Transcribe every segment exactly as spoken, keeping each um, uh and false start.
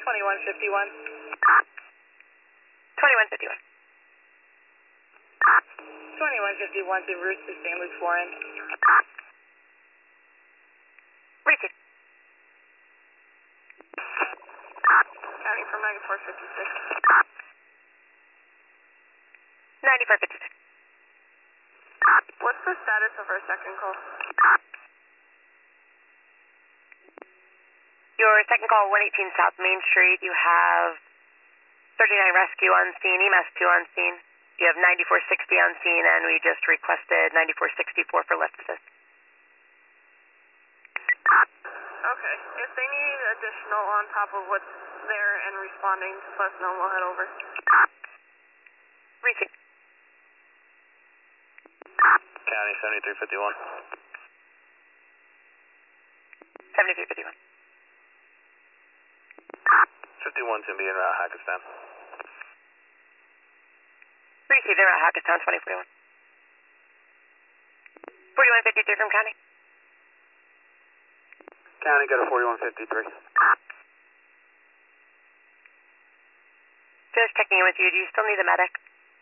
twenty-one fifty-one. twenty-one fifty-one. twenty-one fifty-one to Route to Saint Luke's Warren. Received. County from ninety-four fifty-six. ninety-four fifty-six. What's the status of our second call? Your second call, one eighteen South Main Street. You have thirty-nine Rescue on scene, E M S two on scene. You have ninety-four sixty on scene, and we just requested ninety-four sixty-four for lift assist. Okay. If they need additional on top of what's there and responding, just let us know. We'll head over. Received. County seventy-three fifty-one. seventy-three fifty-one. fifty-one's going to be in uh, Hackettstown. Received. They're at Hackettstown, twenty forty-one. forty-one fifty-three from County. County, go to forty-one fifty-three. Just checking in with you. Do you still need a medic?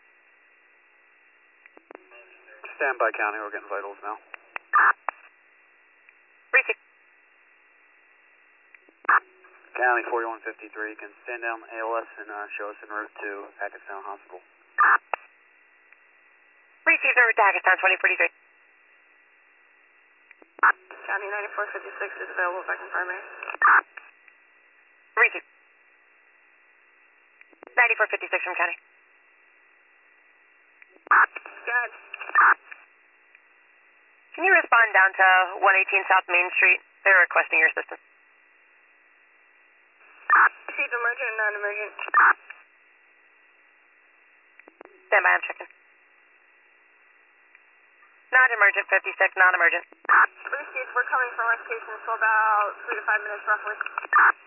Stand by, County. We're getting vitals now. Received. County forty-one fifty-three. Can stand down A L S and uh, show us en route to Hackettstown Hospital. Received. En route to Hackettstown, twenty forty-three. County ninety-four fifty-six is available back in primary. Received. ninety-four fifty-six from County. Good. Can you respond down to one eighteen South Main Street? They're requesting your assistance. Received emergent, non-emergent. Stand by, I'm checking. Non-emergent, fifty-six, non-emergent. Received, we're coming from West Station, so about three to five minutes roughly.